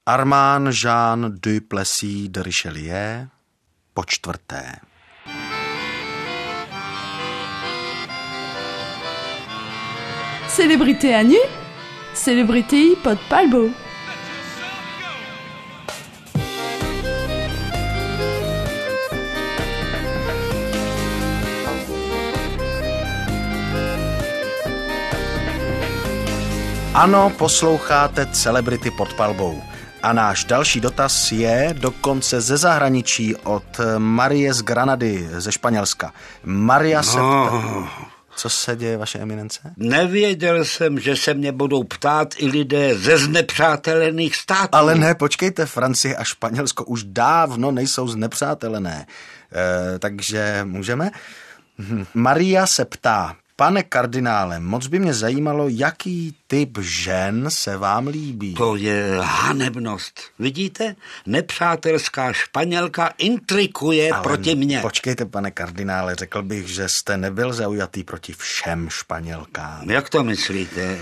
Armand Jean du Plessis de Richelieu, po čtvrté. Célébrité à nu, célébrité pod palbo. Ano, posloucháte Celebrity pod palbou. A náš další dotaz je dokonce ze zahraničí od Marie z Granady, ze Španělska. Maria se... Co se děje, vaše eminence? Nevěděl jsem, že se mě budou ptát i lidé ze znepřátelených států. Ale ne, počkejte, Francie a Španělsko už dávno nejsou znepřátelené. Takže můžeme? Maria se ptá: pane kardinále, moc by mě zajímalo, jaký typ žen se vám líbí. To je hanebnost. Vidíte? Nepřátelská Španělka intrikuje proti mně. Počkejte, pane kardinále, řekl bych, že jste nebyl zaujatý proti všem Španělkám. Jak to myslíte?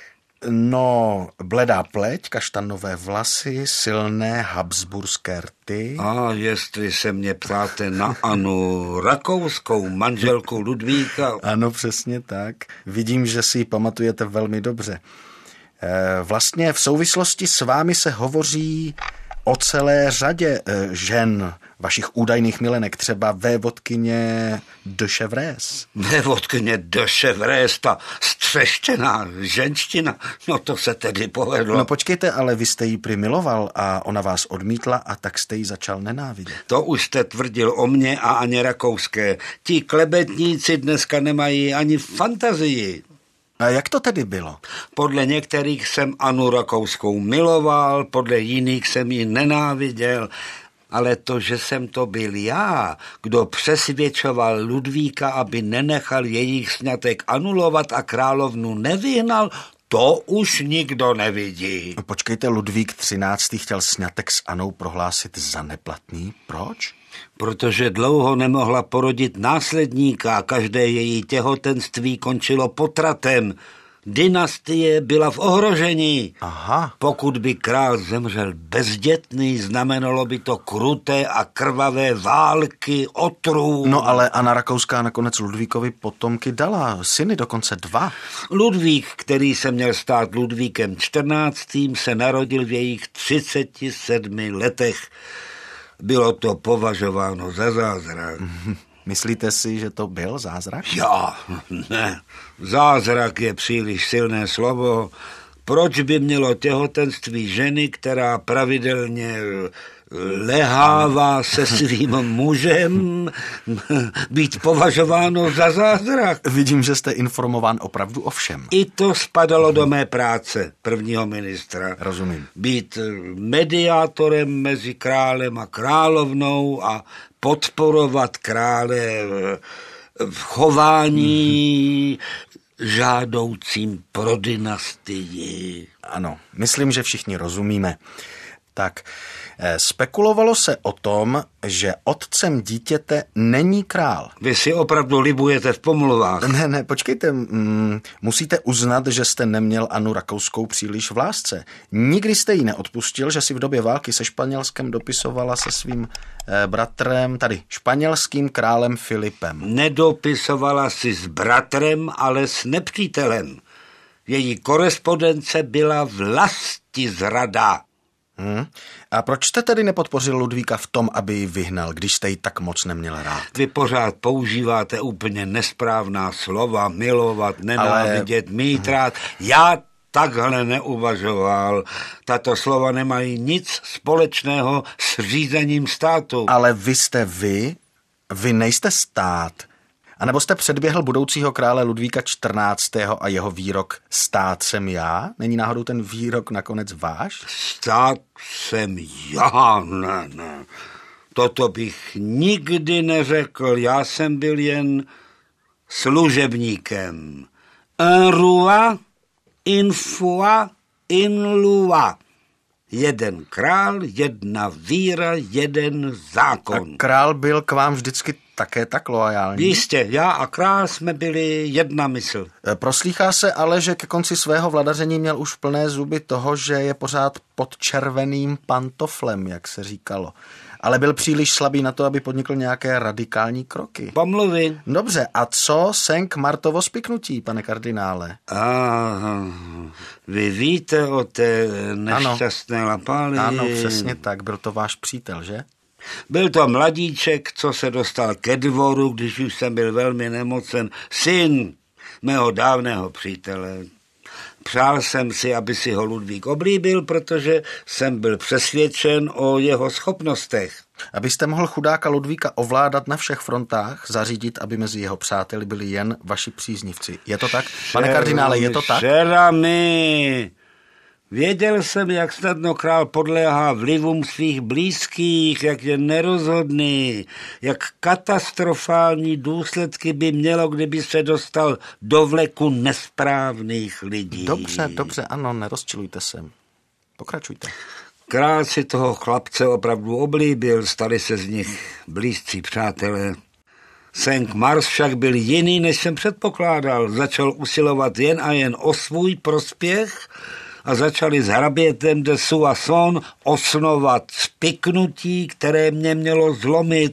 No, bledá pleť, kaštanové vlasy, silné habsburské rty. A jestli se mě ptáte na Anu Rakouskou, manželku Ludvíka. Ano, přesně tak. Vidím, že si ji pamatujete velmi dobře. Vlastně v souvislosti s vámi se hovoří o celé řadě žen, vašich údajných milenek, třeba vévodkyně de Chevreuse. Vévodkyně de Chevreuse, ta střeštěná ženština, no to se tedy povedlo. No počkejte, ale vy jste ji primiloval a ona vás odmítla a tak jste ji začal nenávidět. To už jste tvrdil o mně a Aně Rakouské. Ti klebetníci dneska nemají ani fantazii. A jak to tedy bylo? Podle některých jsem Anu Rakouskou miloval, podle jiných jsem ji nenáviděl, ale to, že jsem to byl já, kdo přesvědčoval Ludvíka, aby nenechal jejich sňatek anulovat a královnu nevyhnal, to už nikdo nevidí. Počkejte, Ludvík XIII. Chtěl sňatek s Anou prohlásit za neplatný. Proč? Protože dlouho nemohla porodit následníka a každé její těhotenství končilo potratem. Dynastie byla v ohrožení. Aha. Pokud by král zemřel bezdětný, znamenalo by to kruté a krvavé války, otrůn. No ale Anna Rakouská nakonec Ludvíkovi potomky dala, syny dokonce 2. Ludvík, který se měl stát Ludvíkem XIV., se narodil v jejich 37 letech. Bylo to považováno za zázrak. Myslíte si, že to byl zázrak? Já, ne. Zázrak je příliš silné slovo. Proč by mělo těhotenství ženy, která pravidelně lehává se svým mužem, být považováno za zázrak? Vidím, že jste informován opravdu o všem. I to spadalo do mé práce prvního ministra. Rozumím. Být mediátorem mezi králem a královnou a podporovat krále v chování žádoucím pro dynastii. Ano, myslím, že všichni rozumíme. Tak, spekulovalo se o tom, že otcem dítěte není král. Vy si opravdu libujete v pomluvách. Ne, počkejte, musíte uznat, že jste neměl Anu Rakouskou příliš v lásce. Nikdy jste jí neodpustil, že si v době války se Španělskem dopisovala se svým bratrem, tady španělským králem Filipem. Nedopisovala si s bratrem, ale s nepřítelem. Její korespondence byla vlastizrada. A proč jste tedy nepodpořil Ludvíka v tom, aby ji vyhnal, když jste ji tak moc neměl rád? Vy pořád používáte úplně nesprávná slova, milovat, nenávidět, mít rád. Já takhle neuvažoval. Tato slova nemají nic společného s řízením státu. Ale vy jste vy nejste stát. A nebo jste předběhl budoucího krále Ludvíka XIV. A jeho výrok stát jsem já? Není náhodou ten výrok nakonec váš? Stát jsem já? Ne. Toto bych nikdy neřekl. Já jsem byl jen služebníkem. Un roi, une foi, une loi. Jeden král, jedna víra, jeden zákon. A král byl k vám vždycky také tak loajální? Jistě, já a král jsme byli jedna mysl. Proslýchá se ale, že ke konci svého vladaření měl už plné zuby toho, že je pořád pod červeným pantoflem, jak se říkalo. Ale byl příliš slabý na to, aby podnikl nějaké radikální kroky. Pomluvy. Dobře, a co Cinq-Martovo spiknutí, pane kardinále? Vy víte o té nešťastné lapáli? Ano, přesně tak, byl to váš přítel, že? Byl to mladíček, co se dostal ke dvoru, když už jsem byl velmi nemocen. Syn mého dávného přítele. Přál jsem si, aby si ho Ludvík oblíbil, protože jsem byl přesvědčen o jeho schopnostech. Abyste mohl chudáka Ludvíka ovládat na všech frontách, zařídit, aby mezi jeho přáteli byli jen vaši příznivci. Je to tak? Pane kardinále, je to tak? Šerami! Věděl jsem, jak snadno král podléhá vlivům svých blízkých, jak je nerozhodný, jak katastrofální důsledky by mělo, kdyby se dostal do vleku nesprávných lidí. Dobře, ano, nerozčilujte se. Pokračujte. Král si toho chlapce opravdu oblíbil, stali se z nich blízcí přátelé. Cinq-Mars však byl jiný, než jsem předpokládal. Začal usilovat jen a jen o svůj prospěch a začali s hrabětem de Soissons osnovat spiknutí, které mě mělo zlomit.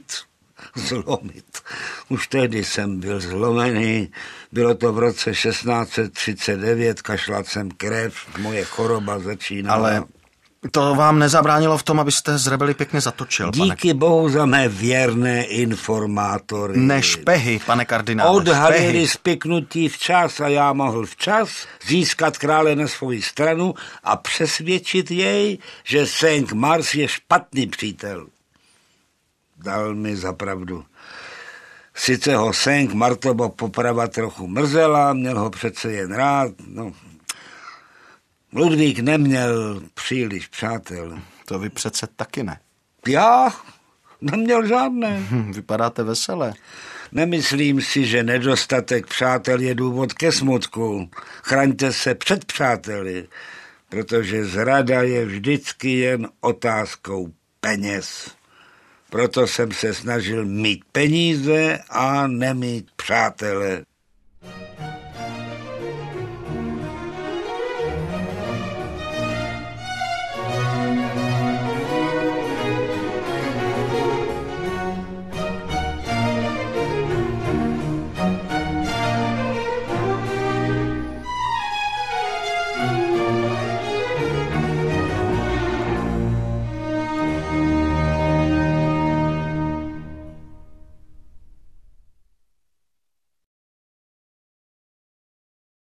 Už tehdy jsem byl zlomený. Bylo to v roce 1639, kašlal jsem krev, moje choroba začínala. Ale to vám nezabránilo v tom, abyste z rebeli pěkně zatočil, Díky bohu za mé věrné informátory. Ne špehy, pane kardinále. Odhalili spiknutí včas a já mohl včas získat krále na svoji stranu a přesvědčit jej, že Cinq-Mars je špatný přítel. Dal mi za pravdu. Sice ho Cinq-Martovo poprava trochu mrzela, měl ho přece jen rád, Ludvík neměl příliš přátel. To vy přece taky ne. Já? Neměl žádné. Vypadáte veselé. Nemyslím si, že nedostatek přátel je důvod ke smutku. Chraňte se před přáteli, protože zrada je vždycky jen otázkou peněz. Proto jsem se snažil mít peníze a nemít přátele.